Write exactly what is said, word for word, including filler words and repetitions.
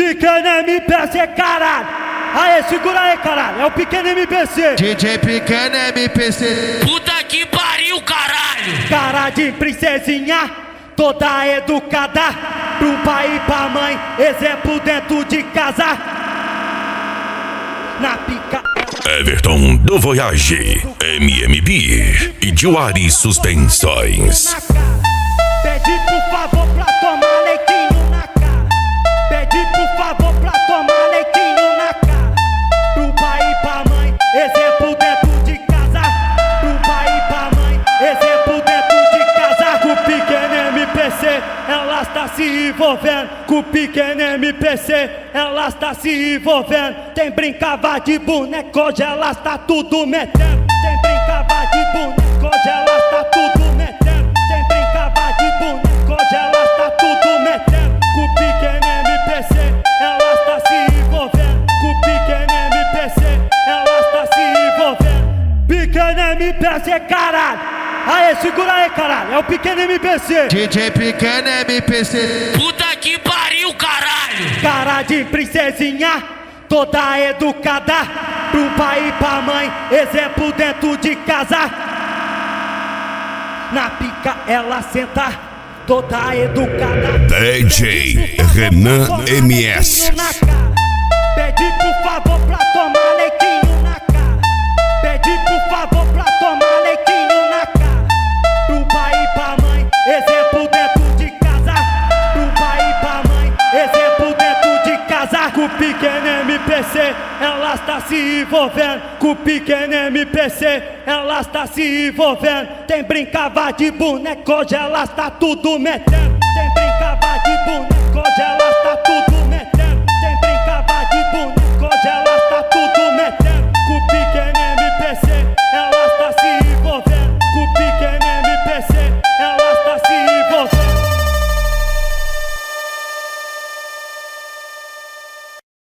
Pequeno M P C, caralho. Aê, segura aí, caralho. É o Pequeno M P C. D J Pequeno M P C. Puta que pariu, caralho. Cara de princesinha, toda educada, pro pai e pra mãe, exemplo dentro de casa. Na pica Everton do Voyage, M M B e Juari Suspensões. Pede por favor pra tomar leitinho na cara. Pede por favor pra tomar leitinho na cara. Pro pai e pra mãe, exemplo dentro de casa. Pro pai e pra mãe, exemplo dentro de casa. Com o Pequeno M P C, ela está se envolvendo. Com o Pequeno M P C, ela está se envolvendo. Tem brincava de boneco, hoje ela está tudo metendo. Tem brincava de boneco, hoje ela está tudo metendo. Tem brincava de boneco, hoje ela está tudo metendo. Com o Pequeno M P C, ela está se envolvendo. Com o Pequeno M P C, ela está se envolvendo. Pequeno M P C, caralho. Aê, segura aí, caralho. É o Pequeno M P C. D J Pequeno M P C. Puta que pariu, caralho. Cara de princesinha, toda educada, pro pai e pra mãe, exemplo dentro de casa. Na pica ela senta, toda educada. D J Renan M S. Pede por favor pra tomar leitinho na cara. Pede por favor pra tomar leitinho na cara. Pro pai e pra mãe, exemplo dentro de casa. Pro pai e pra mãe, exemplo dentro de casa. Com o Pequeno M P C, ela está se envolvendo. Com o Pequeno M P C, ela está se envolvendo. Tem brincava de boneco, hoje ela está tudo metendo. Tem brincava de boneco, hoje ela está tudo